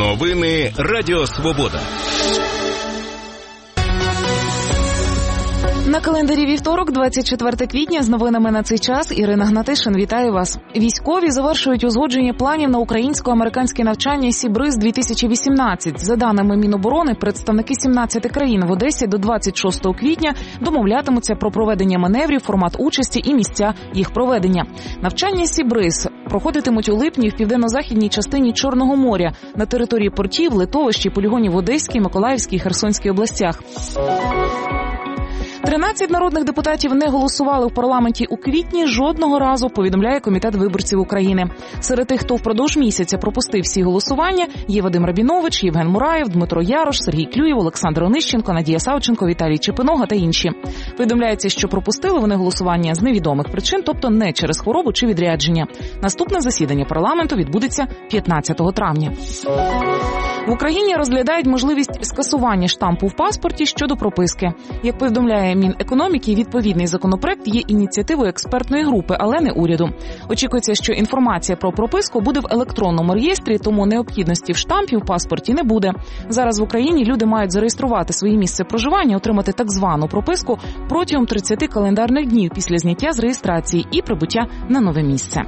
Новини Радіо Свобода. На календарі вівторок, 24 квітня, з новинами на цей час Ірина Гнатишин. Вітаю вас. Військові завершують узгодження планів на українсько-американське навчання «Сібриз-2018». За даними Міноборони, представники 17 країн в Одесі до 26 квітня домовлятимуться про проведення маневрів, формат участі і місця їх проведення. Навчання «Сібриз» проходитимуть у липні в південно-західній частині Чорного моря на території портів, литовищ і полігонів в Одеській, Миколаївській і Херсонській областях. 13 народних депутатів не голосували в парламенті у квітні жодного разу, повідомляє Комітет виборців України. Серед тих, хто впродовж місяця пропустив всі голосування, є Вадим Рабінович, Євген Мураєв, Дмитро Ярош, Сергій Клюєв, Олександр Онищенко, Надія Савченко, Віталій Чепинога та інші. Повідомляється, що пропустили вони голосування з невідомих причин, тобто не через хворобу чи відрядження. Наступне засідання парламенту відбудеться 15 травня. В Україні розглядають можливість скасування штампу в паспорті щодо прописки. Як повідомляє Мінекономіки, відповідний законопроект є ініціативою експертної групи, але не уряду. Очікується, що інформація про прописку буде в електронному реєстрі, тому необхідності в штампі в паспорті не буде. Зараз в Україні люди мають зареєструвати своє місце проживання, отримати так звану прописку протягом 30 календарних днів після зняття з реєстрації і прибуття на нове місце.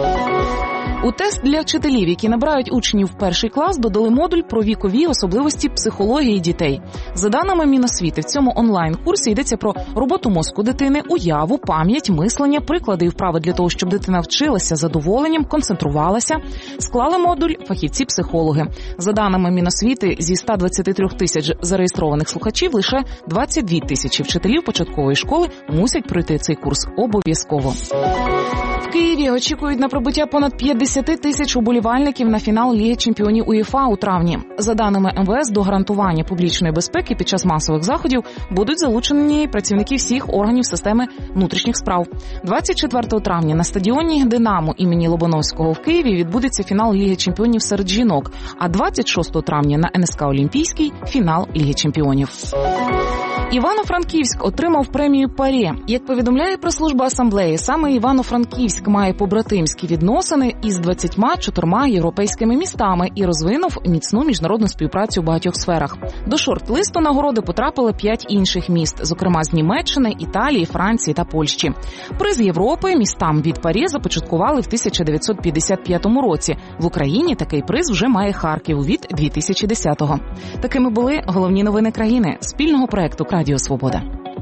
У тест для вчителів, які набирають учнів в перший клас, додали модуль про вікові особливості психології дітей. За даними Міносвіти, в цьому онлайн-курсі йдеться про роботу мозку дитини, уяву, пам'ять, мислення, приклади і вправи для того, щоб дитина вчилася задоволенням, концентрувалася. Склали модуль фахівці-психологи. За даними Міносвіти, зі 123 тисяч зареєстрованих слухачів лише 22 тисячі вчителів початкової школи мусять пройти цей курс обов'язково. В Києві очікують на прибуття понад 50 тисяч уболівальників на фінал Ліги чемпіонів УЄФА у травні. За даними МВС, до гарантування публічної безпеки під час масових заходів будуть залучені працівники всіх органів системи внутрішніх справ. 24 травня на стадіоні «Динамо» імені Лобановського в Києві відбудеться фінал Ліги чемпіонів серед жінок, а 26 травня на НСК «Олімпійський» – фінал Ліги чемпіонів. Івано-Франківськ отримав премію «Паре». Як повідомляє прес-служба Асамблеї, саме Івано-Франківськ має побратимські відносини із 24 європейськими містами і розвинув міцну міжнародну співпрацю в багатьох сферах. До шорт-листу нагороди потрапили 5 інших міст, зокрема з Німеччини, Італії, Франції та Польщі. Приз Європи містам від «Паре» започаткували в 1955 році. В Україні такий приз вже має Харків від 2010-го. Такими були головні новини країни спільного проекту «Радіо Свобода».